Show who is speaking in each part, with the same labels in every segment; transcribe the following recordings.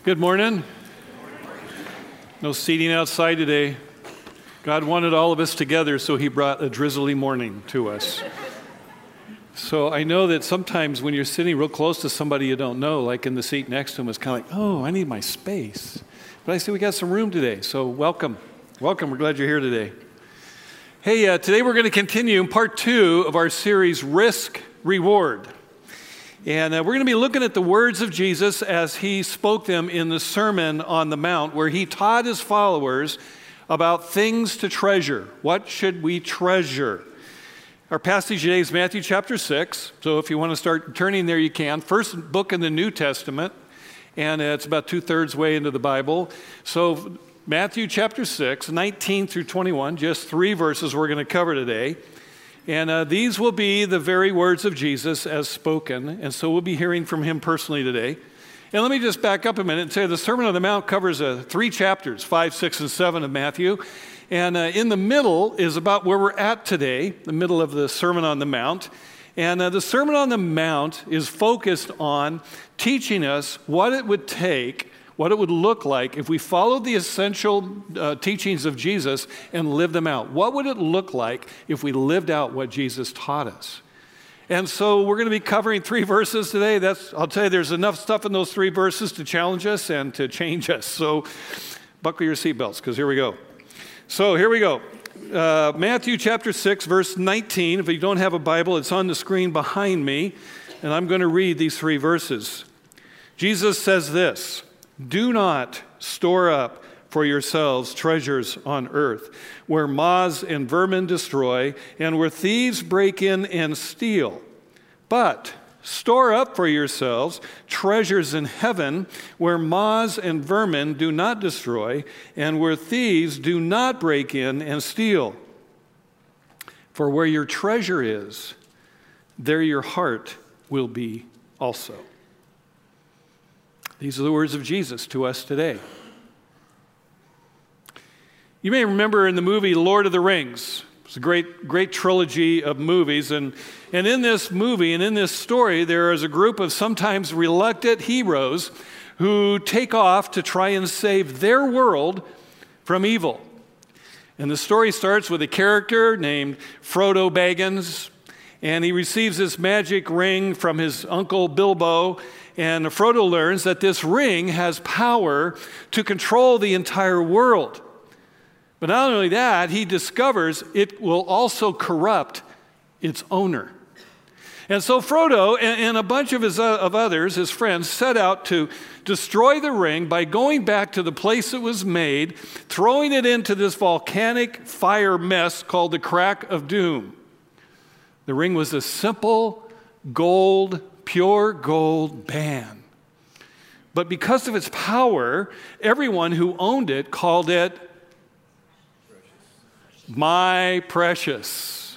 Speaker 1: Good morning. No seating outside today. God wanted all of us together, so he brought a drizzly morning to us. So I know that sometimes when you're sitting real close to somebody you don't know, like in the seat next to him, it's kind of like, oh, I need my space. But I see we got some room today, so welcome. Welcome, we're glad you're here today. Hey, today we're going to continue in part 2 of our series, Risk, Reward. And we're going to be looking at the words of Jesus as he spoke them in the Sermon on the Mount, where he taught his followers about things to treasure. What should we treasure? Our passage today is Matthew chapter 6. So if you want to start turning there, you can. First book in the New Testament, and it's about 2/3 way into the Bible. So Matthew chapter 6, 19 through 21, just 3 verses we're going to cover today. And these will be the very words of Jesus as spoken, and so we'll be hearing from him personally today. And let me just back up a minute and say the Sermon on the Mount covers 3 chapters, 5, 6, and 7 of Matthew. And in the middle is about where we're at today, the middle of the Sermon on the Mount. And the Sermon on the Mount is focused on teaching us what it would take, what it would look like if we followed the essential teachings of Jesus and lived them out. What would it look like if we lived out what Jesus taught us? And so we're going to be covering 3 verses today. I'll tell you, there's enough stuff in those 3 verses to challenge us and to change us. So buckle your seatbelts, because here we go. So here we go. Matthew chapter 6, verse 19. If you don't have a Bible, it's on the screen behind me. And I'm going to read these 3 verses. Jesus says this: "Do not store up for yourselves treasures on earth, where moths and vermin destroy, and where thieves break in and steal. But store up for yourselves treasures in heaven, where moths and vermin do not destroy, and where thieves do not break in and steal. For where your treasure is, there your heart will be also." These are the words of Jesus to us today. You may remember in the movie Lord of the Rings. It's a great trilogy of movies. And in this movie and in this story, there is a group of sometimes reluctant heroes who take off to try and save their world from evil. And the story starts with a character named Frodo Baggins, and he receives this magic ring from his uncle Bilbo. And Frodo learns that this ring has power to control the entire world. But not only that, he discovers it will also corrupt its owner. And so Frodo and a bunch of his friends, set out to destroy the ring by going back to the place it was made, throwing it into this volcanic fire mess called the Crack of Doom. The ring was a simple pure gold band. But because of its power, everyone who owned it called it my precious.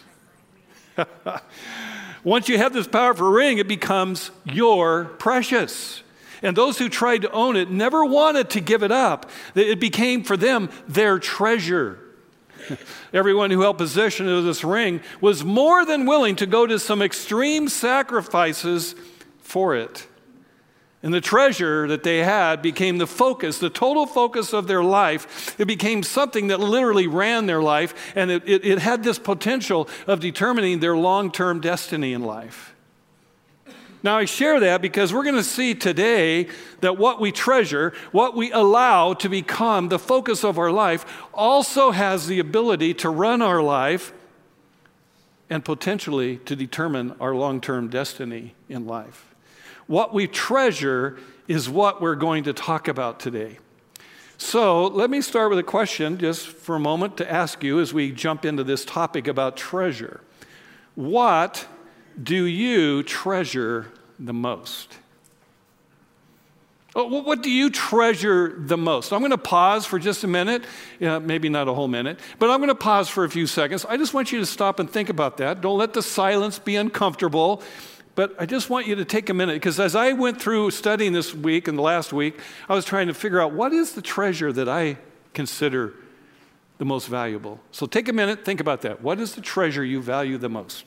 Speaker 1: Once you have this powerful ring, it becomes your precious. And those who tried to own it never wanted to give it up. It became for them their treasure. Everyone who held possession of this ring was more than willing to go to some extreme sacrifices for it. And the treasure that they had became the focus, the total focus of their life. It became something that literally ran their life, and it had this potential of determining their long-term destiny in life. Now, I share that because we're going to see today that what we treasure, what we allow to become the focus of our life, also has the ability to run our life and potentially to determine our long-term destiny in life. What we treasure is what we're going to talk about today. So let me start with a question just for a moment to ask you as we jump into this topic about treasure. What do you treasure the most? What do you treasure the most? I'm going to pause for just a minute, maybe not a whole minute, but I'm going to pause for a few seconds. I just want you to stop and think about that. Don't let the silence be uncomfortable, but I just want you to take a minute, because as I went through studying this week and the last week, I was trying to figure out what is the treasure that I consider the most valuable. So take a minute, think about that. What is the treasure you value the most?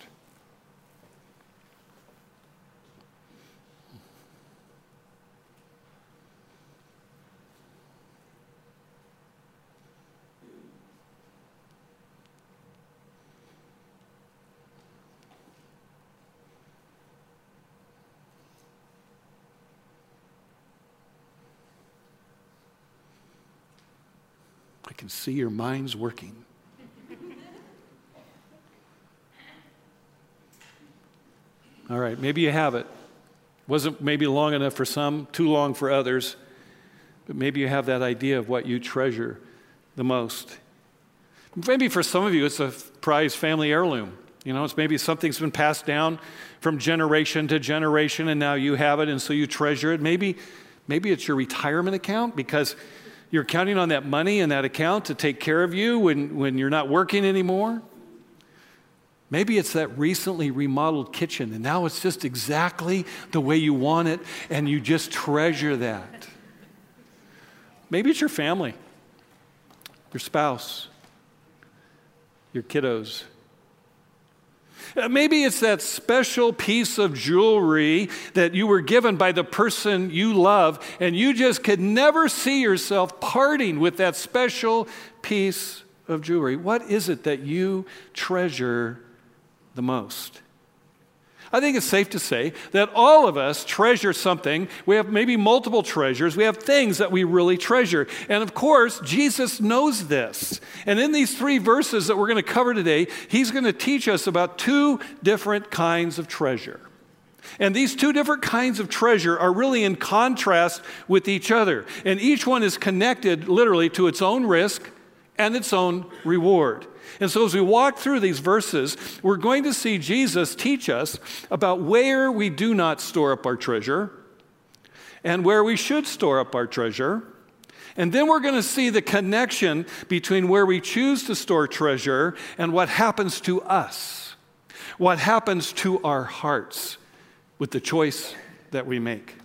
Speaker 1: I can see your mind's working. All right, maybe you have it. Wasn't maybe long enough for some, too long for others, but maybe you have that idea of what you treasure the most. Maybe for some of you, it's a prized family heirloom. You know, it's maybe something's been passed down from generation to generation, and now you have it, and so you treasure it. Maybe it's your retirement account because you're counting on that money in that account to take care of you when you're not working anymore. Maybe it's that recently remodeled kitchen, and now it's just exactly the way you want it, and you just treasure that. Maybe it's your family, your spouse, your kiddos. Maybe it's that special piece of jewelry that you were given by the person you love, and you just could never see yourself parting with that special piece of jewelry. What is it that you treasure the most? I think it's safe to say that all of us treasure something. We have maybe multiple treasures. We have things that we really treasure. And of course, Jesus knows this. And in these 3 verses that we're going to cover today, he's going to teach us about 2 different kinds of treasure. And these 2 different kinds of treasure are really in contrast with each other. And each one is connected literally to its own risk and its own reward. And so as we walk through these verses, we're going to see Jesus teach us about where we do not store up our treasure and where we should store up our treasure. And then we're going to see the connection between where we choose to store treasure and what happens to us, what happens to our hearts with the choice that we make.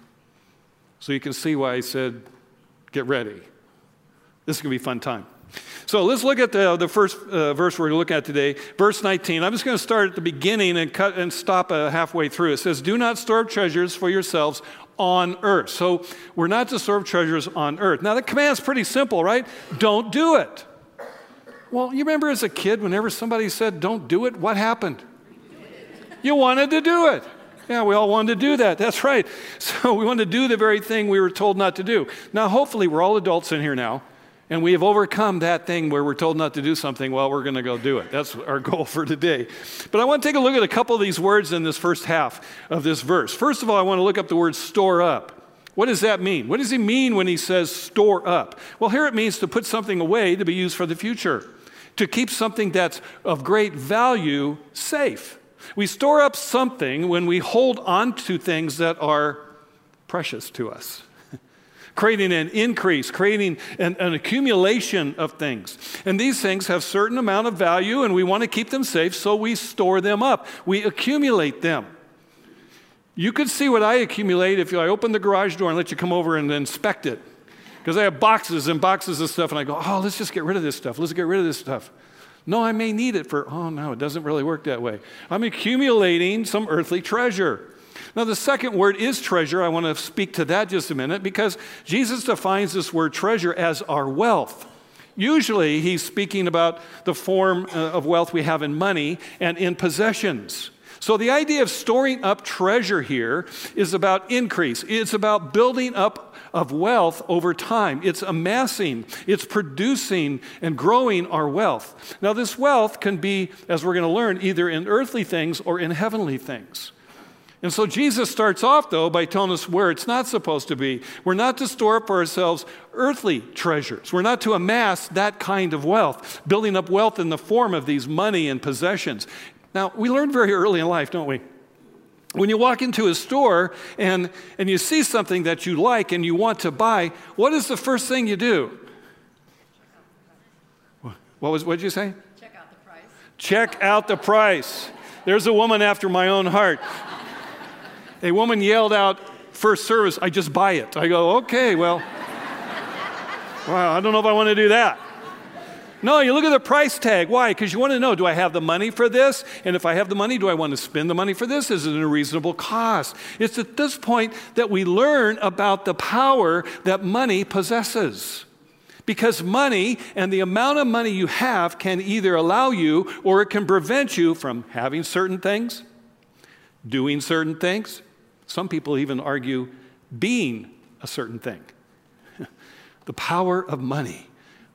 Speaker 1: So you can see why I said, get ready. This is going to be a fun time. So let's look at the first verse we're going to look at today, verse 19. I'm just going to start at the beginning and stop halfway through. It says, do not store up treasures for yourselves on earth. So we're not to store up treasures on earth. Now the command's pretty simple, right? Don't do it. Well, you remember as a kid, whenever somebody said don't do it, what happened? You wanted to do it. Yeah, we all wanted to do that. That's right. So we wanted to do the very thing we were told not to do. Now, hopefully, we're all adults in here now. And we have overcome that thing where we're told not to do something, well, we're going to go do it. That's our goal for today. But I want to take a look at a couple of these words in this first half of this verse. First of all, I want to look up the word store up. What does that mean? What does he mean when he says store up? Well, here it means to put something away to be used for the future, to keep something that's of great value safe. We store up something when we hold on to things that are precious to us. Creating an increase, creating an accumulation of things. And these things have certain amount of value, and we want to keep them safe, so we store them up. We accumulate them. You could see what I accumulate if I open the garage door and let you come over and inspect it. Because I have boxes and boxes of stuff, and I go, oh, let's just get rid of this stuff. Let's get rid of this stuff. No, I may need it oh, no, it doesn't really work that way. I'm accumulating some earthly treasure. Now, the second word is treasure. I want to speak to that just a minute because Jesus defines this word treasure as our wealth. Usually, he's speaking about the form of wealth we have in money and in possessions. So the idea of storing up treasure here is about increase. It's about building up of wealth over time. It's amassing, it's producing and growing our wealth. Now, this wealth can be, as we're going to learn, either in earthly things or in heavenly things. And so Jesus starts off, though, by telling us where it's not supposed to be. We're not to store up for ourselves earthly treasures. We're not to amass that kind of wealth, building up wealth in the form of these money and possessions. Now, we learn very early in life, don't we? When you walk into a store and you see something that you like and you want to buy, what is the first thing you do? What did you say?
Speaker 2: Check out the price.
Speaker 1: Check out the price. There's a woman after my own heart. A woman yelled out, first service, I just buy it. I go, okay, well, wow, I don't know if I want to do that. No, you look at the price tag. Why? Because you want to know, do I have the money for this? And if I have the money, do I want to spend the money for this? Is it a reasonable cost? It's at this point that we learn about the power that money possesses. Because money and the amount of money you have can either allow you or it can prevent you from having certain things, doing certain things. Some people even argue being a certain thing. The power of money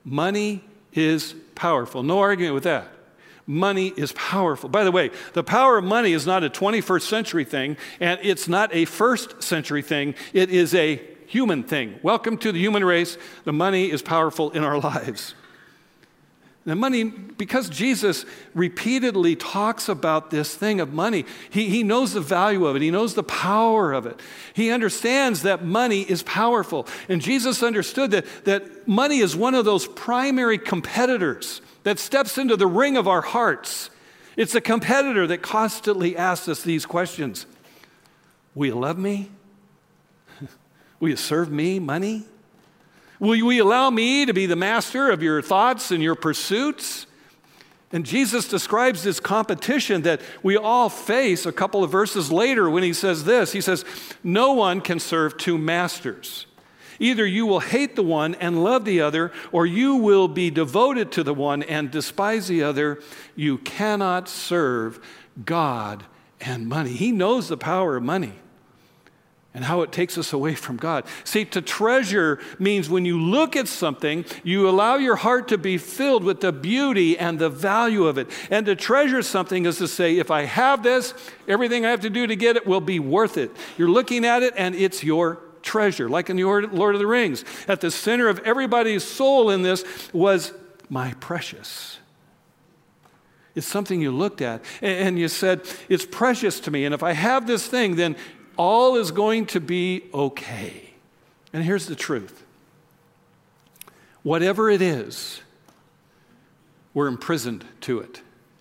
Speaker 1: Money is powerful. No argument with that. Money is powerful. By the way, the power of money is not a 21st century thing, and it's not a first century thing. It is a human thing. Welcome to the human race. The money is powerful in our lives. The money, because Jesus repeatedly talks about this thing of money, he knows the value of it. He knows the power of it. He understands that money is powerful. And Jesus understood that money is one of those primary competitors that steps into the ring of our hearts. It's a competitor that constantly asks us these questions. Will you love me? Will you serve me, money? Will you allow me to be the master of your thoughts and your pursuits? And Jesus describes this competition that we all face a couple of verses later when he says this. He says, no one can serve two masters. Either you will hate the one and love the other, or you will be devoted to the one and despise the other. You cannot serve God and money. He knows the power of money and how it takes us away from God. See, to treasure means when you look at something, you allow your heart to be filled with the beauty and the value of it. And to treasure something is to say, if I have this, everything I have to do to get it will be worth it. You're looking at it and it's your treasure, like in the Lord of the Rings. At the center of everybody's soul in this was my precious. It's something you looked at and you said, it's precious to me. And if I have this thing, then all is going to be okay. And here's the truth. Whatever it is, we're imprisoned to it.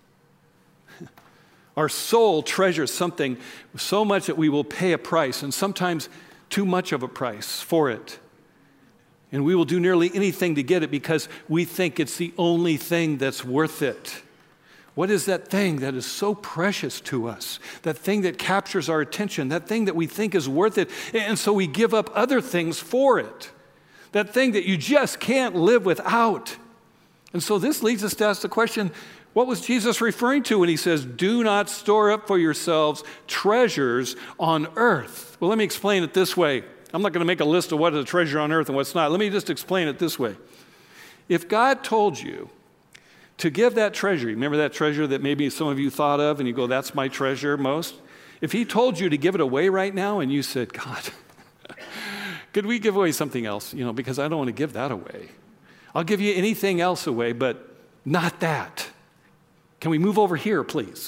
Speaker 1: Our soul treasures something so much that we will pay a price, and sometimes too much of a price for it. And we will do nearly anything to get it because we think it's the only thing that's worth it. What is that thing that is so precious to us? That thing that captures our attention, that thing that we think is worth it, and so we give up other things for it. That thing that you just can't live without. And so this leads us to ask the question, what was Jesus referring to when he says, do not store up for yourselves treasures on earth? Well, let me explain it this way. I'm not going to make a list of what is a treasure on earth and what's not. Let me just explain it this way. If God told you to give that treasure, remember that treasure that maybe some of you thought of and you go, that's my treasure most? If he told you to give it away right now and you said, God, could we give away something else? Because I don't want to give that away. I'll give you anything else away, but not that. Can we move over here, please?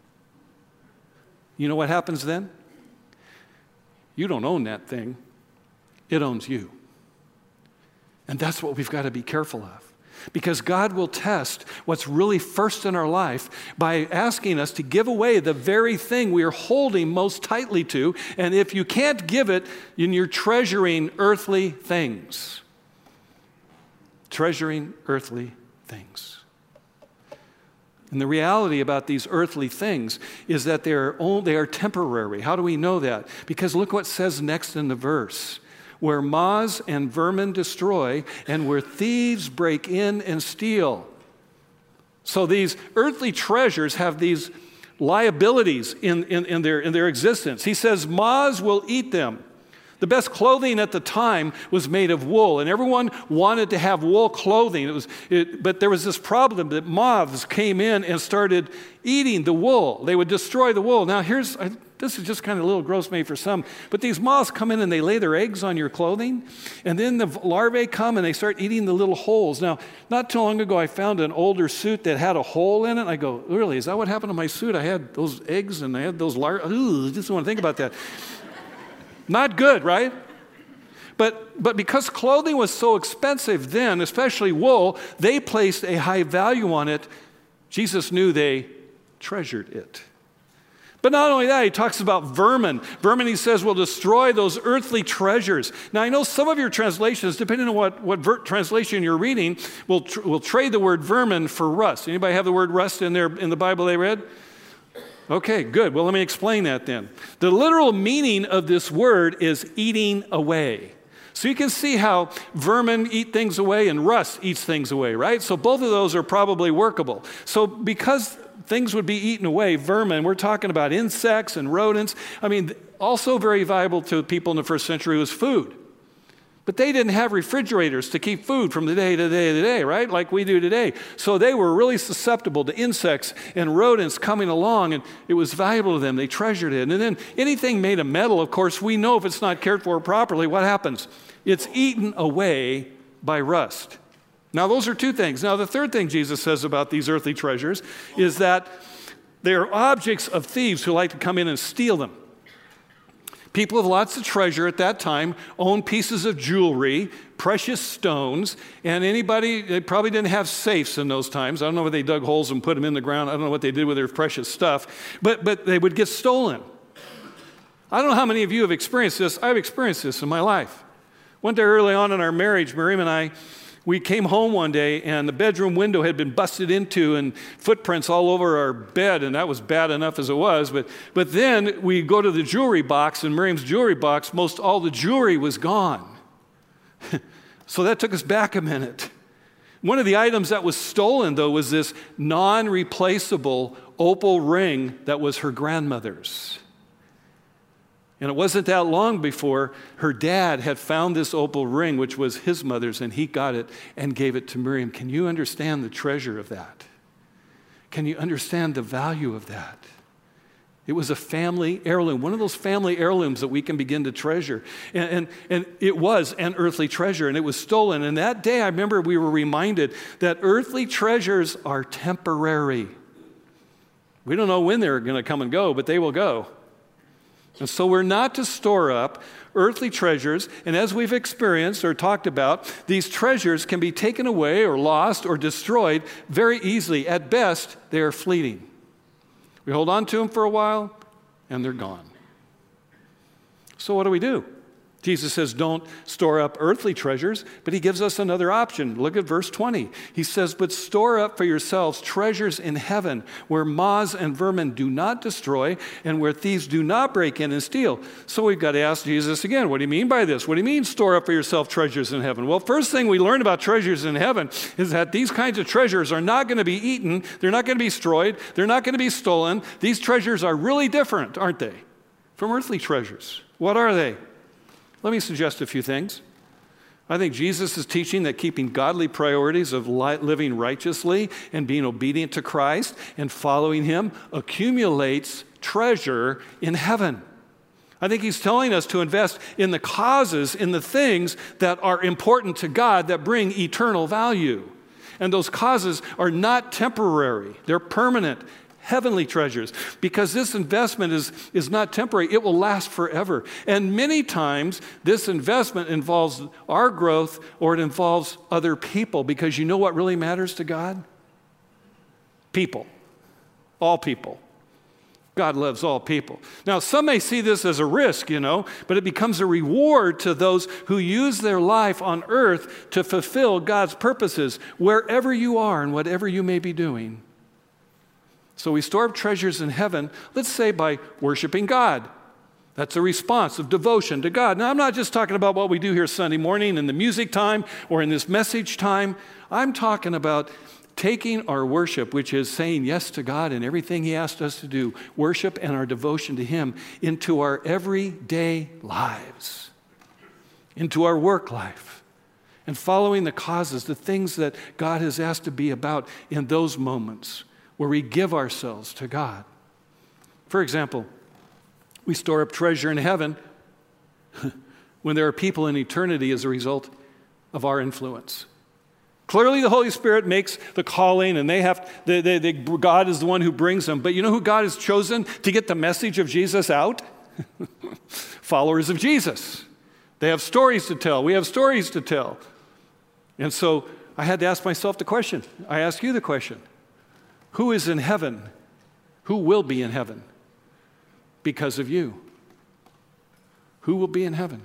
Speaker 1: You know what happens then? You don't own that thing. It owns you. And that's what we've got to be careful of. Because God will test what's really first in our life by asking us to give away the very thing we are holding most tightly to. And if you can't give it, then you're treasuring earthly things. Treasuring earthly things. And the reality about these earthly things is that they are temporary. How do we know that? Because look what it says next in the verse. Where moths and vermin destroy, and where thieves break in and steal. So these earthly treasures have these liabilities in their existence. He says moths will eat them. The best clothing at the time was made of wool, and everyone wanted to have wool clothing. But there was this problem that moths came in and started eating the wool. They would destroy the wool. Now this is just kind of a little gross maybe for some, but these moths come in and they lay their eggs on your clothing, and then the larvae come and they start eating the little holes. Now, not too long ago, I found an older suit that had a hole in it. I go, really, is that what happened to my suit? I had those eggs and I had those larvae. Ooh, I just don't want to think about that. Not good, right? But because clothing was so expensive then, especially wool, they placed a high value on it. Jesus knew they treasured it. But not only that, he talks about vermin. Vermin, he says, will destroy those earthly treasures. Now, I know some of your translations, depending on what translation you're reading, will trade the word vermin for rust. Anybody have the word rust in the Bible they read? Okay, good. Well, let me explain that then. The literal meaning of this word is eating away. So you can see how vermin eat things away and rust eats things away, right? So both of those are probably workable. So because things would be eaten away, vermin, we're talking about insects and rodents. I mean, also very valuable to people in the first century was food. But they didn't have refrigerators to keep food from the day to day to day, right? Like we do today. So they were really susceptible to insects and rodents coming along, and it was valuable to them. They treasured it. And then anything made of metal, of course, we know if it's not cared for properly, what happens? It's eaten away by rust. Now, those are two things. Now, the third thing Jesus says about these earthly treasures is that they are objects of thieves who like to come in and steal them. People with lots of treasure at that time owned pieces of jewelry, precious stones, and they probably didn't have safes in those times. I don't know whether they dug holes and put them in the ground. I don't know what they did with their precious stuff, but they would get stolen. I don't know how many of you have experienced this. I've experienced this in my life. One day early on in our marriage, Miriam and I, we came home one day and the bedroom window had been busted into and footprints all over our bed, and that was bad enough as it was. But then we go to the jewelry box, and Miriam's jewelry box, most all the jewelry was gone. So that took us back a minute. One of the items that was stolen, though, was this non-replaceable opal ring that was her grandmother's. And it wasn't that long before her dad had found this opal ring, which was his mother's, and he got it and gave it to Miriam. Can you understand the treasure of that? Can you understand the value of that? It was a family heirloom, one of those family heirlooms that we can begin to treasure. And it was an earthly treasure, and it was stolen. And that day, I remember we were reminded that earthly treasures are temporary. We don't know when they're going to come and go, but they will go. And so we're not to store up earthly treasures, and as we've experienced or talked about, these treasures can be taken away or lost or destroyed very easily. At best, they are fleeting. We hold on to them for a while, and they're gone. So what do we do? Jesus says, don't store up earthly treasures, but he gives us another option. Look at verse 20. He says, but store up for yourselves treasures in heaven, where moths and vermin do not destroy, and where thieves do not break in and steal. So we've got to ask Jesus again, what do you mean by this? What do you mean store up for yourself treasures in heaven? Well, first thing we learn about treasures in heaven is that these kinds of treasures are not going to be eaten. They're not going to be destroyed. They're not going to be stolen. These treasures are really different, aren't they, from earthly treasures? What are they? Let me suggest a few things. I think Jesus is teaching that keeping godly priorities of living righteously and being obedient to Christ and following him accumulates treasure in heaven. I think he's telling us to invest in the causes, in the things that are important to God that bring eternal value. And those causes are not temporary, they're permanent. Heavenly treasures, because this investment is not temporary. It will last forever. And many times, this investment involves our growth or it involves other people, because you know what really matters to God? People. All people. God loves all people. Now, some may see this as a risk, but it becomes a reward to those who use their life on earth to fulfill God's purposes, wherever you are and whatever you may be doing. So we store up treasures in heaven, let's say by worshiping God. That's a response of devotion to God. Now, I'm not just talking about what we do here Sunday morning in the music time or in this message time. I'm talking about taking our worship, which is saying yes to God and everything he asked us to do, worship and our devotion to him, into our everyday lives, into our work life, and following the causes, the things that God has asked to be about in those moments where we give ourselves to God. For example, we store up treasure in heaven when there are people in eternity as a result of our influence. Clearly, the Holy Spirit makes the calling, and God is the one who brings them. But you know who God has chosen to get the message of Jesus out? Followers of Jesus. They have stories to tell. We have stories to tell. And so I had to ask myself the question. I ask you the question. Who is in heaven? Who will be in heaven because of you? Who will be in heaven?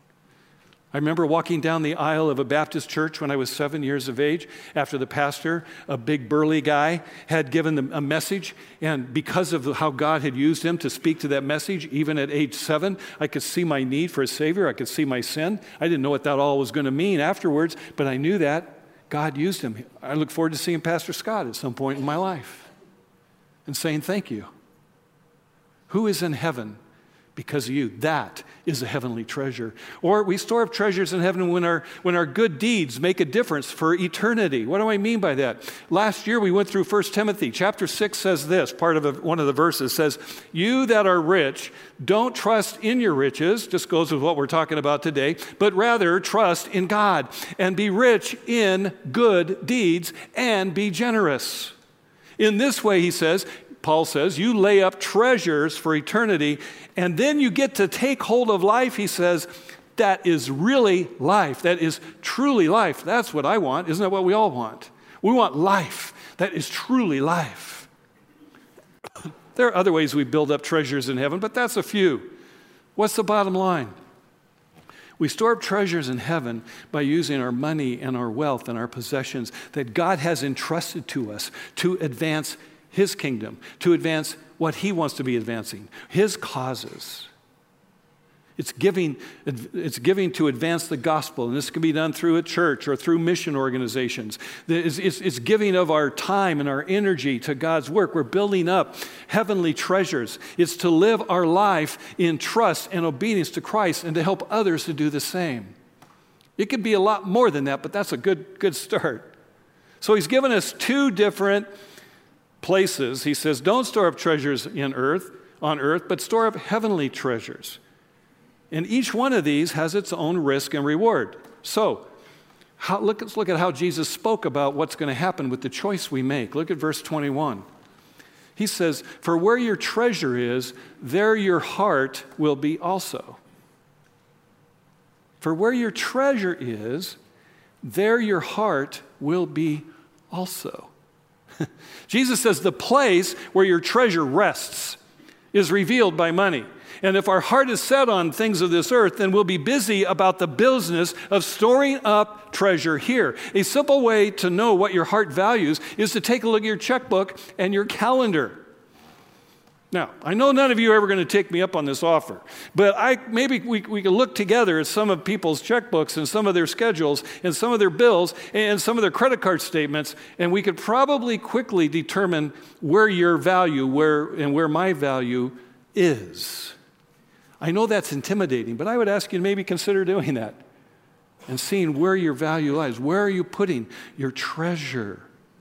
Speaker 1: I remember walking down the aisle of a Baptist church when I was 7 years of age after the pastor, a big burly guy, had given them a message. And because of how God had used him to speak to that message, even at age 7, I could see my need for a Savior. I could see my sin. I didn't know what that all was going to mean afterwards, but I knew that God used him. I look forward to seeing Pastor Scott at some point in my life and saying thank you. Who is in heaven because of you? That is a heavenly treasure. Or we store up treasures in heaven when our good deeds make a difference for eternity. What do I mean by that? Last year we went through 1 Timothy. Chapter 6 says this, one of the verses says, "You that are rich, don't trust in your riches," just goes with what we're talking about today, "but rather trust in God, and be rich in good deeds, and be generous. In this way," Paul says, "you lay up treasures for eternity, and then you get to take hold of life," he says, "that is really life, that is truly life." That's what I want. Isn't that what we all want? We want life that is truly life. There are other ways we build up treasures in heaven, but that's a few. What's the bottom line? We store up treasures in heaven by using our money and our wealth and our possessions that God has entrusted to us to advance His kingdom, to advance what He wants to be advancing, His causes. It's giving to advance the gospel, and this can be done through a church or through mission organizations. It's giving of our time and our energy to God's work. We're building up heavenly treasures. It's to live our life in trust and obedience to Christ and to help others to do the same. It could be a lot more than that, but that's a good start. So He's given us two different places. He says, don't store up treasures on earth, but store up heavenly treasures. And each one of these has its own risk and reward. So, let's look at how Jesus spoke about what's going to happen with the choice we make. Look at verse 21. He says, "For where your treasure is, there your heart will be also." For where your treasure is, there your heart will be also. Jesus says the place where your treasure rests is revealed by money. And if our heart is set on things of this earth, then we'll be busy about the business of storing up treasure here. A simple way to know what your heart values is to take a look at your checkbook and your calendar. Now, I know none of you are ever going to take me up on this offer, but maybe we can look together at some of people's checkbooks and some of their schedules and some of their bills and some of their credit card statements, and we could probably quickly determine where your value, where my value is. I know that's intimidating, but I would ask you to maybe consider doing that and seeing where your value lies. Where are you putting your treasure?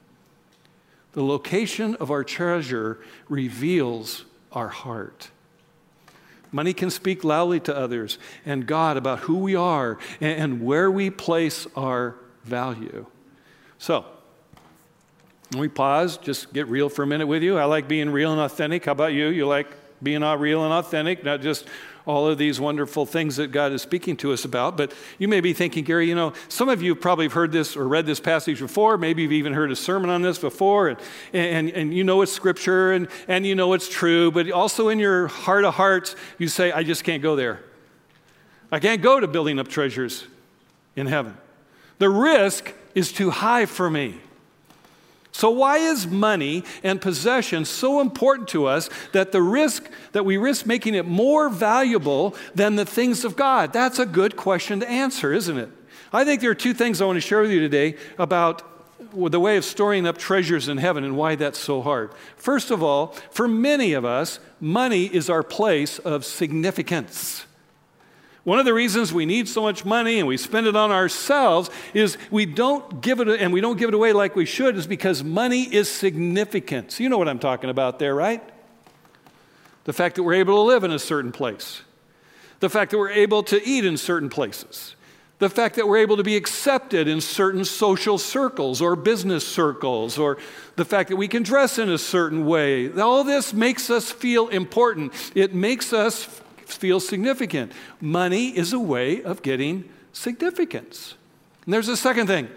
Speaker 1: The location of our treasure reveals our heart. Money can speak loudly to others and God about who we are and where we place our value. So, when we pause, just get real for a minute with you. I like being real and authentic. How about you? You like being real and authentic, not just all of these wonderful things that God is speaking to us about. But you may be thinking, Gary, some of you probably have heard this or read this passage before. Maybe you've even heard a sermon on this before, and you know it's scripture, and you know it's true, but also in your heart of hearts, you say, I just can't go there. I can't go to building up treasures in heaven. The risk is too high for me. So why is money and possession so important to us that we risk making it more valuable than the things of God? That's a good question to answer, isn't it? I think there are two things I want to share with you today about the way of storing up treasures in heaven and why that's so hard. First of all, for many of us, money is our place of significance. One of the reasons we need so much money and we spend it on ourselves is we don't give it away like we should is because money is significant. So you know what I'm talking about there, right? The fact that we're able to live in a certain place. The fact that we're able to eat in certain places. The fact that we're able to be accepted in certain social circles or business circles, or the fact that we can dress in a certain way. All this makes us feel important. It makes us feel significant. Money is a way of getting significance. And there's a second thing.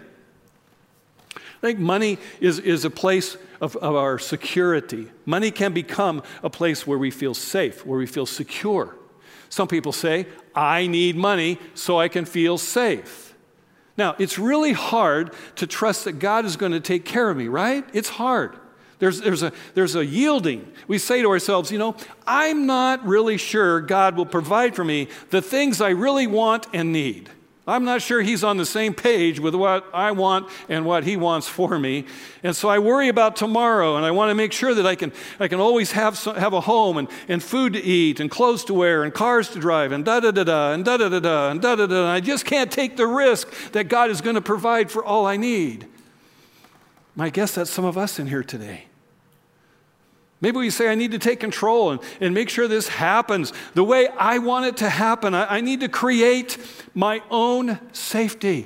Speaker 1: I think money is a place of our security. Money can become a place where we feel safe, where we feel secure. Some people say, I need money so I can feel safe. Now, it's really hard to trust that God is going to take care of me, right? It's hard. There's a yielding. We say to ourselves, I'm not really sure God will provide for me the things I really want and need. I'm not sure he's on the same page with what I want and what he wants for me. And so I worry about tomorrow, and I want to make sure that I can always have a home and food to eat and clothes to wear and cars to drive and da-da-da-da and da-da-da-da and da-da-da-da. And I just can't take the risk that God is going to provide for all I need. I guess that's some of us in here today. Maybe we say, I need to take control and make sure this happens the way I want it to happen. I need to create my own safety.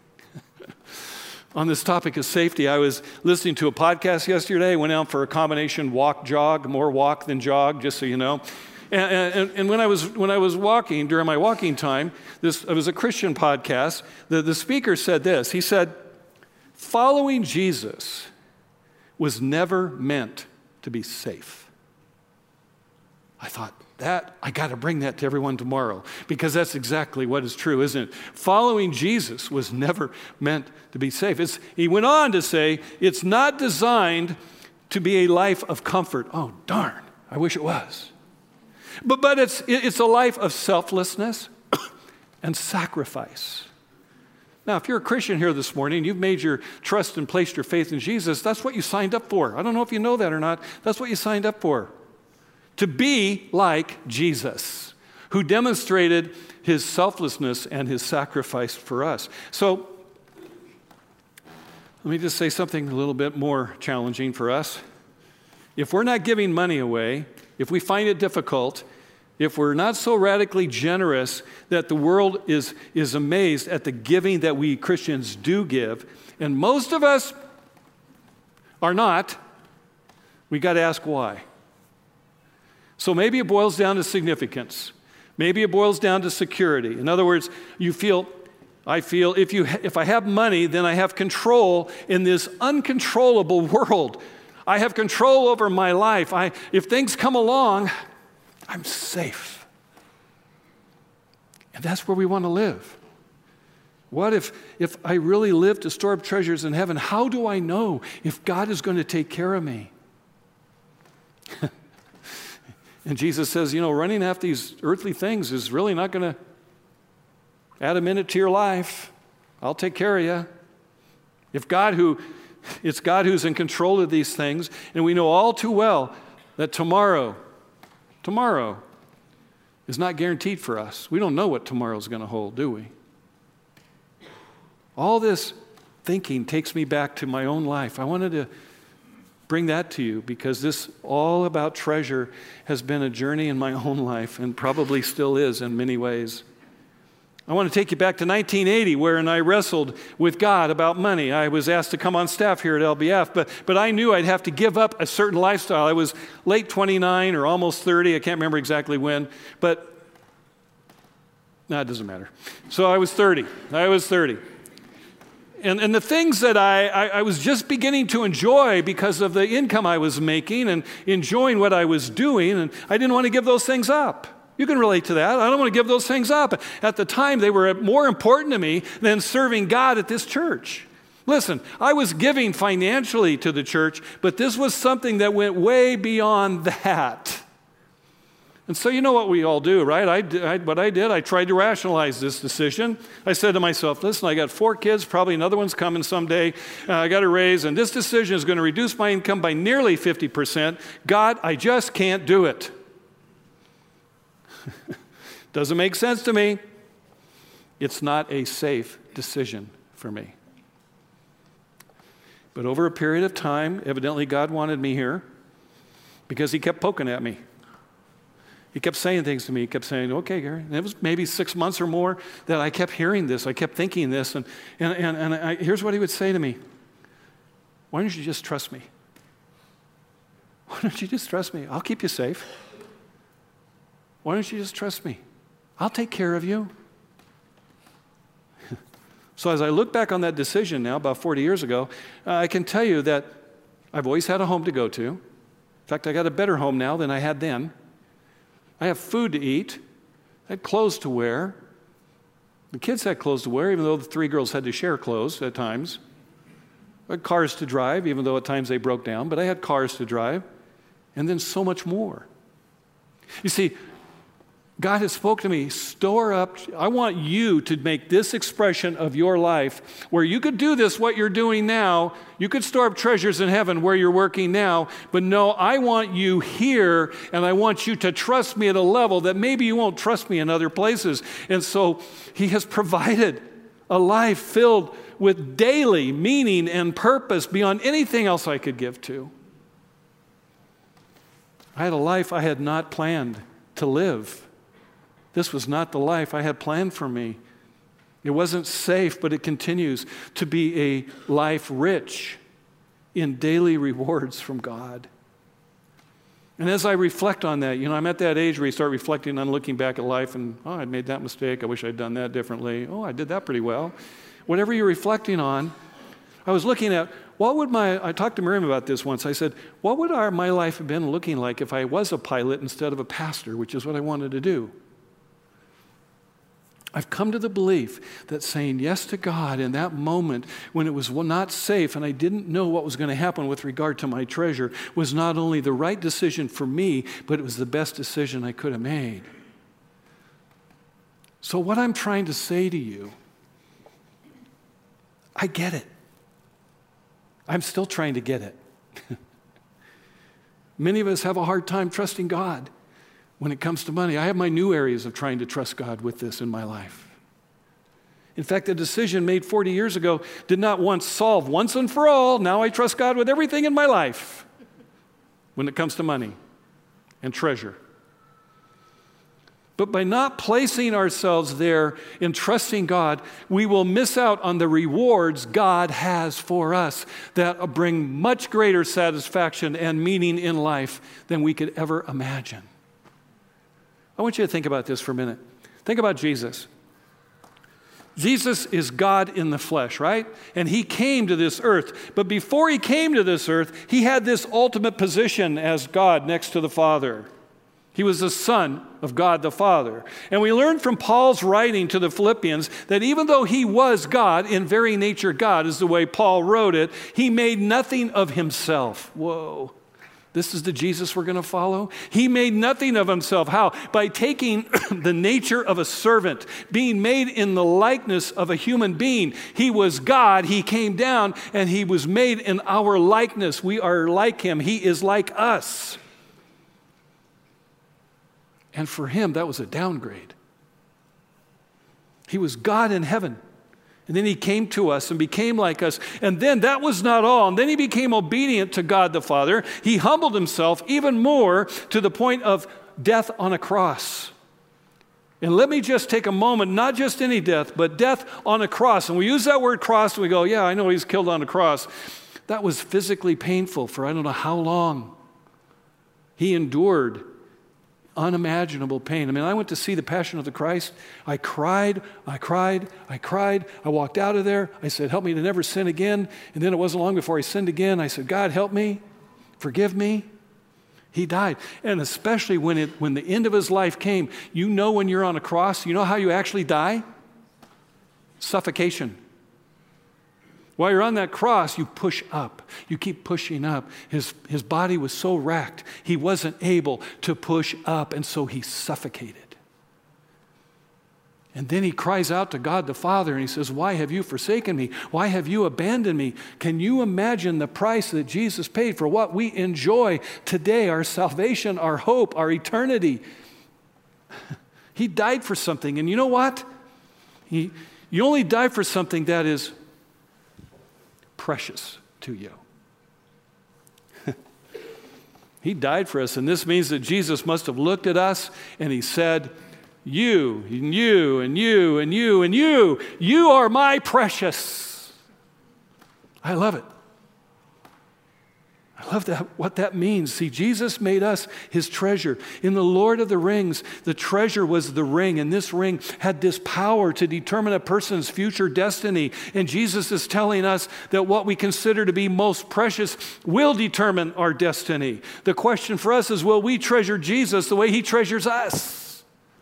Speaker 1: On this topic of safety, I was listening to a podcast yesterday. I went out for a combination walk-jog, more walk than jog, just so you know. And when I was walking, during my walking time, it was a Christian podcast, the speaker said this. He said, following Jesus was never meant to be safe. I thought, I got to bring that to everyone tomorrow, because that's exactly what is true, isn't it? Following Jesus was never meant to be safe. He went on to say, it's not designed to be a life of comfort. Oh, darn, I wish it was. But it's a life of selflessness and sacrifice. Now, if you're a Christian here this morning, you've made your trust and placed your faith in Jesus, that's what you signed up for. I don't know if you know that or not. That's what you signed up for. To be like Jesus, who demonstrated his selflessness and his sacrifice for us. So, let me just say something a little bit more challenging for us. If we're not giving money away, if we find it difficult, if we're not so radically generous that the world is amazed at the giving that we Christians do give, and most of us are not, we got to ask why. So maybe it boils down to significance. Maybe it boils down to security. In other words, I feel if I have money, then I have control in this uncontrollable world. I have control over my life. If things come along, I'm safe. And that's where we want to live. What if I really live to store up treasures in heaven? How do I know if God is going to take care of me? And Jesus says, running after these earthly things is really not going to add a minute to your life. I'll take care of you. It's God who's in control of these things, and we know all too well that tomorrow is not guaranteed for us. We don't know what tomorrow's going to hold, do we? All this thinking takes me back to my own life. I wanted to bring that to you because this all about treasure has been a journey in my own life and probably still is in many ways. I want to take you back to 1980, wherein I wrestled with God about money. I was asked to come on staff here at LBF, but I knew I'd have to give up a certain lifestyle. I was late 29 or almost 30. I can't remember exactly when, but it doesn't matter. So I was 30. And the things that I was just beginning to enjoy because of the income I was making and enjoying what I was doing, and I didn't want to give those things up. You can relate to that. I don't want to give those things up. At the time, they were more important to me than serving God at this church. Listen, I was giving financially to the church, but this was something that went way beyond that. And so you know what we all do, right? I tried to rationalize this decision. I said to myself, listen, I got 4 kids, probably another one's coming someday. I got a raise, and this decision is going to reduce my income by nearly 50%. God, I just can't do it. Doesn't make sense to me. It's not a safe decision for me. But over a period of time, evidently God wanted me here because he kept poking at me. He kept saying things to me. He kept saying, okay, Gary. And it was maybe 6 months or more that I kept hearing this. I kept thinking this. And here's what he would say to me. Why don't you just trust me? Why don't you just trust me? I'll keep you safe. Why don't you just trust me? I'll take care of you. So as I look back on that decision now, about 40 years ago, I can tell you that I've always had a home to go to. In fact, I got a better home now than I had then. I have food to eat. I had clothes to wear. The kids had clothes to wear, even though the 3 girls had to share clothes at times. I had cars to drive, even though at times they broke down, but I had cars to drive. And then so much more. You see, God has spoken to me, store up. I want you to make this expression of your life where you could do this, what you're doing now. You could store up treasures in heaven where you're working now. But no, I want you here, and I want you to trust me at a level that maybe you won't trust me in other places. And so he has provided a life filled with daily meaning and purpose beyond anything else I could give to. I had a life I had not planned to live. This was not the life I had planned for me. It wasn't safe, but it continues to be a life rich in daily rewards from God. And as I reflect on that, I'm at that age where you start reflecting on looking back at life and, I made that mistake. I wish I'd done that differently. I did that pretty well. Whatever you're reflecting on, I was looking at, I talked to Miriam about this once. I said, what would my life have been looking like if I was a pilot instead of a pastor, which is what I wanted to do? I've come to the belief that saying yes to God in that moment when it was not safe and I didn't know what was going to happen with regard to my treasure was not only the right decision for me, but it was the best decision I could have made. So what I'm trying to say to you, I get it. I'm still trying to get it. Many of us have a hard time trusting God when it comes to money. I have my new areas of trying to trust God with this in my life. In fact, a decision made 40 years ago did not once solve once and for all. Now I trust God with everything in my life when it comes to money and treasure. But by not placing ourselves there in trusting God, we will miss out on the rewards God has for us that bring much greater satisfaction and meaning in life than we could ever imagine. I want you to think about this for a minute. Think about Jesus. Jesus is God in the flesh, right? And he came to this earth. But before he came to this earth, he had this ultimate position as God next to the Father. He was the Son of God the Father. And we learn from Paul's writing to the Philippians that even though he was God, in very nature God is the way Paul wrote it, he made nothing of himself. Whoa. This is the Jesus we're going to follow? He made nothing of himself. How? By taking the nature of a servant, being made in the likeness of a human being. He was God. He came down and he was made in our likeness. We are like him. He is like us. And for him, that was a downgrade. He was God in heaven. And then he came to us and became like us. And then that was not all. And then he became obedient to God the Father. He humbled himself even more to the point of death on a cross. And let me just take a moment, not just any death, but death on a cross. And we use that word cross and we go, yeah, I know he's killed on a cross. That was physically painful for I don't know how long. He endured unimaginable pain. I went to see The Passion of the Christ. I cried. I walked out of there. I said, help me to never sin again. And then it wasn't long before I sinned again. I said, God, help me. Forgive me. He died. And especially when the end of his life came, when you're on a cross, you know how you actually die? Suffocation. While you're on that cross, you push up. You keep pushing up. His body was so racked, he wasn't able to push up, and so he suffocated. And then he cries out to God the Father, and he says, why have you forsaken me? Why have you abandoned me? Can you imagine the price that Jesus paid for what we enjoy today, our salvation, our hope, our eternity? He died for something, and you know what? You only die for something that is precious to you. He died for us, and this means that Jesus must have looked at us and he said, you and you and you and you and you are my precious. I love it. I love that, what that means. See, Jesus made us his treasure. In the Lord of the Rings, the treasure was the ring, and this ring had this power to determine a person's future destiny. And Jesus is telling us that what we consider to be most precious will determine our destiny. The question for us is, will we treasure Jesus the way he treasures us?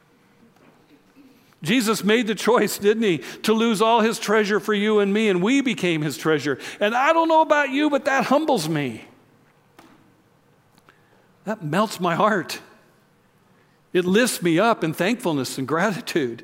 Speaker 1: Jesus made the choice, didn't he, to lose all his treasure for you and me, and we became his treasure. And I don't know about you, but that humbles me. That melts my heart. It lifts me up in thankfulness and gratitude.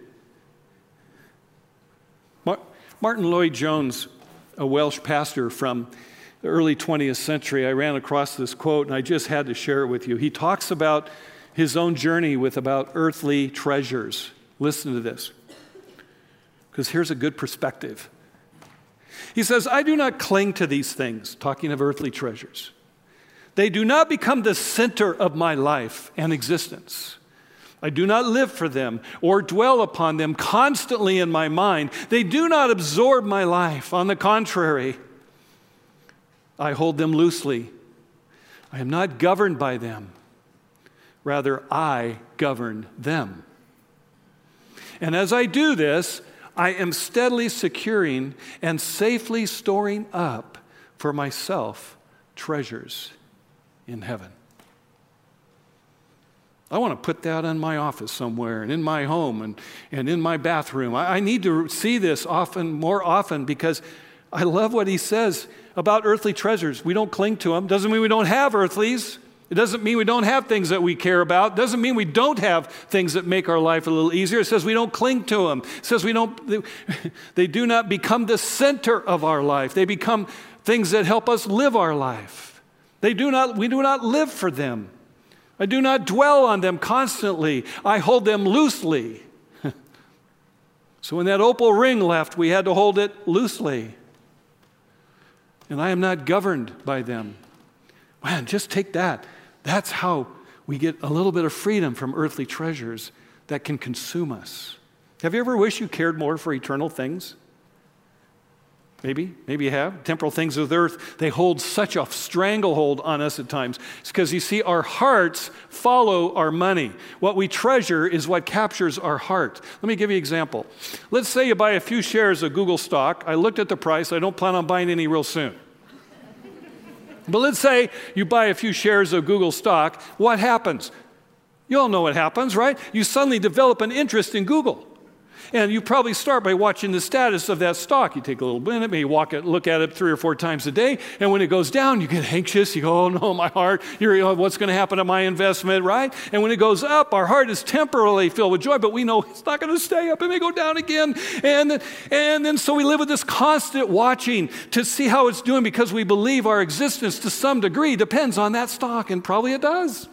Speaker 1: Martin Lloyd-Jones, a Welsh pastor from the early 20th century, I ran across this quote and I just had to share it with you. He talks about his own journey with about earthly treasures. Listen to this, because here's a good perspective. He says, I do not cling to these things, talking of earthly treasures. They do not become the center of my life and existence. I do not live for them or dwell upon them constantly in my mind. They do not absorb my life. On the contrary, I hold them loosely. I am not governed by them. Rather, I govern them. And as I do this, I am steadily securing and safely storing up for myself treasures in heaven. I want to put that in my office somewhere and in my home and in my bathroom. I need to see this more often because I love what he says about earthly treasures. We don't cling to them. Doesn't mean we don't have earthlies. It doesn't mean we don't have things that we care about. It doesn't mean we don't have things that make our life a little easier. It says we don't cling to them. It says they do not become the center of our life. They become things that help us live our life. We do not live for them. I do not dwell on them constantly. I hold them loosely. So when that opal ring left, we had to hold it loosely. And I am not governed by them. Man, just take that. That's how we get a little bit of freedom from earthly treasures that can consume us. Have you ever wished you cared more for eternal things? Maybe you have. Temporal things of earth, they hold such a stranglehold on us at times. It's because you see, our hearts follow our money. What we treasure is what captures our heart. Let me give you an example. Let's say you buy a few shares of Google stock. I looked at the price. I don't plan on buying any real soon. But let's say you buy a few shares of Google stock. What happens? You all know what happens, right? You suddenly develop an interest in Google. And you probably start by watching the status of that stock. You take a little minute, maybe look at it 3 or 4 times a day, and when it goes down, you get anxious. You go, oh no, my heart, what's going to happen to my investment, right? And when it goes up, our heart is temporarily filled with joy, but we know it's not going to stay up. It may go down again. And then so we live with this constant watching to see how it's doing because we believe our existence to some degree depends on that stock, and probably it does.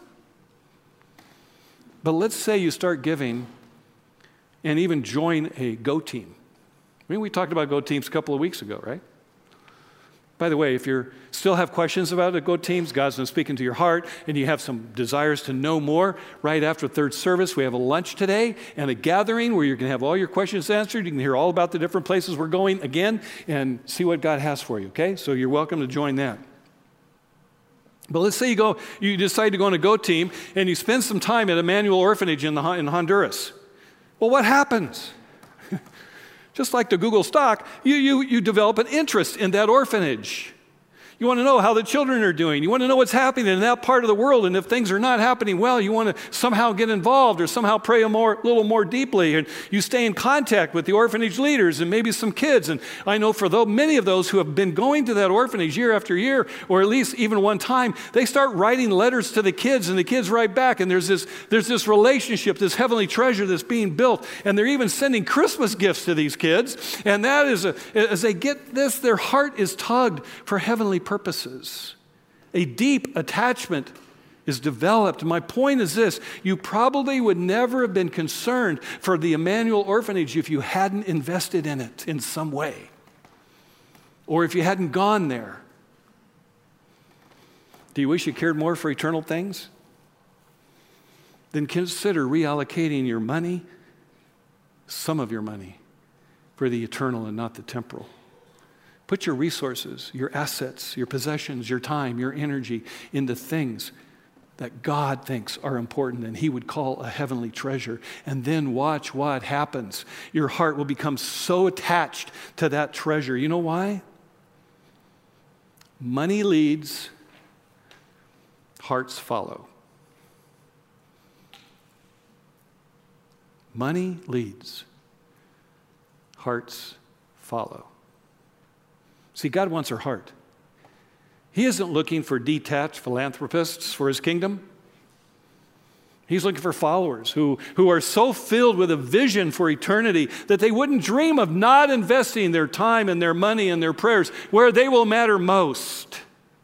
Speaker 1: But let's say you start giving and even join a Go team. I mean, we talked about Go teams a couple of weeks ago, right? By the way, if you still have questions about the Go teams, God's been speaking to your heart, and you have some desires to know more, right after third service, we have a lunch today and a gathering where you're going to have all your questions answered. You can hear all about the different places we're going again and see what God has for you, okay? So you're welcome to join that. But let's say you decide to go on a Go team, and you spend some time at Emmanuel Orphanage in Honduras. Well, what happens? Just like the Google stock, you develop an interest in that orphanage. You want to know how the children are doing. You want to know what's happening in that part of the world. And if things are not happening well, you want to somehow get involved or somehow pray a little more deeply. And you stay in contact with the orphanage leaders and maybe some kids. And I know for many of those who have been going to that orphanage year after year, or at least even one time, they start writing letters to the kids, and the kids write back. And there's this relationship, this heavenly treasure that's being built. And they're even sending Christmas gifts to these kids. And that is, as they get this, their heart is tugged for heavenly purposes. A deep attachment is developed. My point is this: you probably would never have been concerned for the Emmanuel Orphanage if you hadn't invested in it in some way, or if you hadn't gone there. Do you wish you cared more for eternal things? Then consider reallocating your money, some of your money, for the eternal and not the temporal. Put your resources, your assets, your possessions, your time, your energy into things that God thinks are important and He would call a heavenly treasure. And then watch what happens. Your heart will become so attached to that treasure. You know why? Money leads, hearts follow. Money leads, hearts follow. See, God wants our heart. He isn't looking for detached philanthropists for His kingdom. He's looking for followers who are so filled with a vision for eternity that they wouldn't dream of not investing their time and their money and their prayers where they will matter most.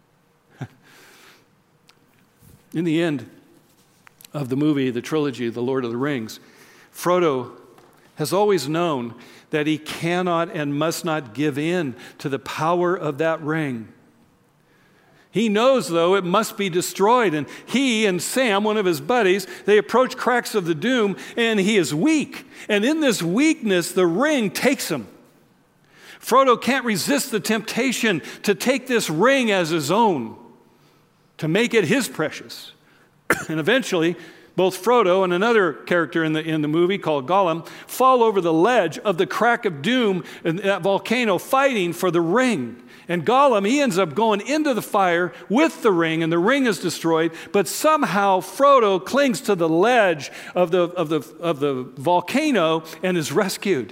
Speaker 1: In the end of the movie, the trilogy, The Lord of the Rings, Frodo has always known that he cannot and must not give in to the power of that ring. He knows, though, it must be destroyed. And he and Sam, one of his buddies, they approach Cracks of the Doom, and he is weak. And in this weakness, the ring takes him. Frodo can't resist the temptation to take this ring as his own, to make it his precious. And eventually, both Frodo and another character in the movie called Gollum fall over the ledge of the Crack of Doom and that volcano fighting for the ring. And Gollum, he ends up going into the fire with the ring, and the ring is destroyed. But somehow Frodo clings to the ledge of the volcano and is rescued.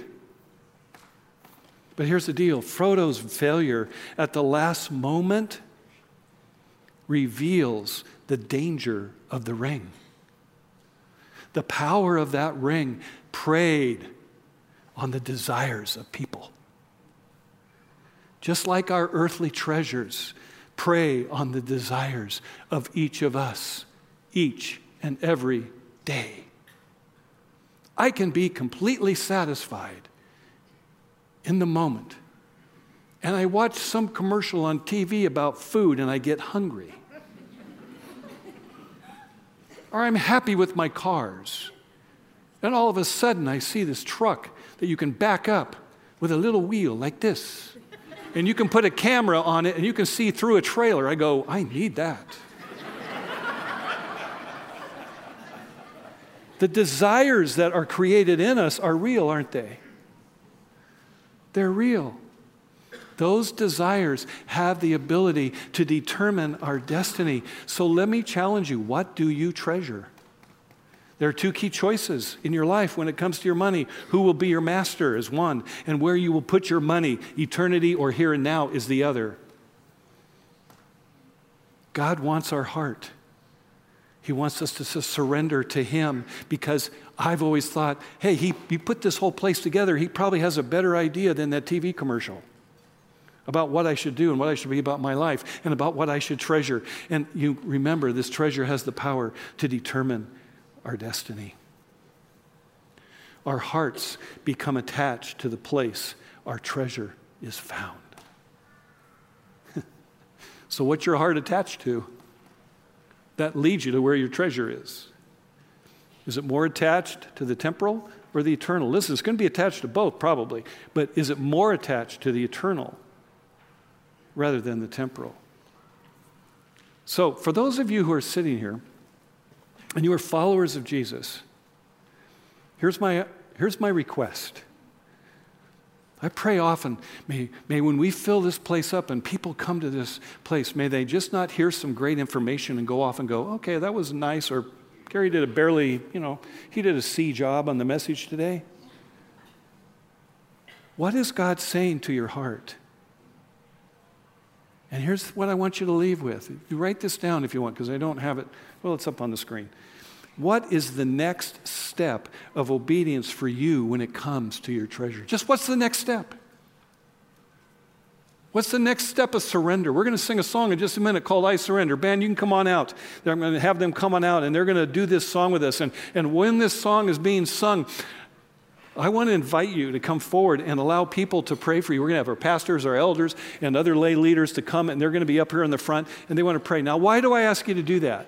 Speaker 1: But here's the deal. Frodo's failure at the last moment reveals the danger of the ring. The power of that ring preyed on the desires of people. Just like our earthly treasures prey on the desires of each of us, each and every day. I can be completely satisfied in the moment. And I watch some commercial on TV about food and I get hungry. Or I'm happy with my cars. And all of a sudden I see this truck that you can back up with a little wheel like this. And you can put a camera on it and you can see through a trailer. I go, I need that. The desires that are created in us are real, aren't they? They're real. Those desires have the ability to determine our destiny. So let me challenge you. What do you treasure? There are two key choices in your life when it comes to your money. Who will be your master is one, and where you will put your money, eternity or here and now, is the other. God wants our heart. He wants us to surrender to Him, because I've always thought, hey, he put this whole place together. He probably has a better idea than that TV commercial about what I should do and what I should be about my life and about what I should treasure. And you remember, this treasure has the power to determine our destiny. Our hearts become attached to the place our treasure is found. So what's your heart attached to? That leads you to where your treasure is. Is it more attached to the temporal or the eternal? Listen, it's going to be attached to both probably, but is it more attached to the eternal rather than the temporal? So for those of you who are sitting here and you are followers of Jesus, here's my request. I pray often, may when we fill this place up and people come to this place, may they just not hear some great information and go off and go, okay, that was nice, or Gary did he did a C job on the message today. What is God saying to your heart? And here's what I want you to leave with. You write this down if you want, because I don't have it. Well, it's up on the screen. What is the next step of obedience for you when it comes to your treasure? Just what's the next step? What's the next step of surrender? We're going to sing a song in just a minute called I Surrender. Band, you can come on out. I'm going to have them come on out, and they're going to do this song with us. And when this song is being sung, I want to invite you to come forward and allow people to pray for you. We're going to have our pastors, our elders, and other lay leaders to come, and they're going to be up here in the front, and they want to pray. Now, why do I ask you to do that?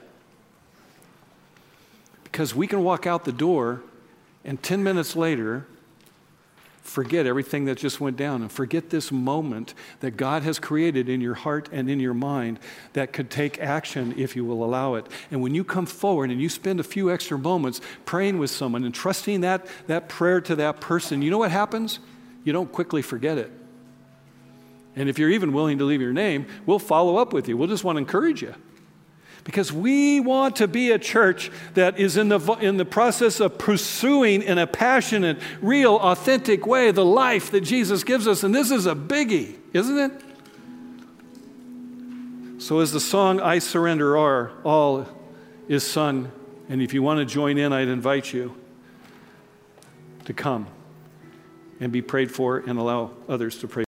Speaker 1: Because we can walk out the door, and 10 minutes later, forget everything that just went down and forget this moment that God has created in your heart and in your mind that could take action if you will allow it. And when you come forward and you spend a few extra moments praying with someone and trusting that prayer to that person, you know what happens? You don't quickly forget it. And if you're even willing to leave your name, we'll follow up with you. We'll just want to encourage you. Because we want to be a church that is in the process of pursuing in a passionate, real, authentic way the life that Jesus gives us. And this is a biggie, isn't it? So as the song I Surrender All is sung, And if you want to join in, I'd invite you to come and be prayed for and allow others to pray.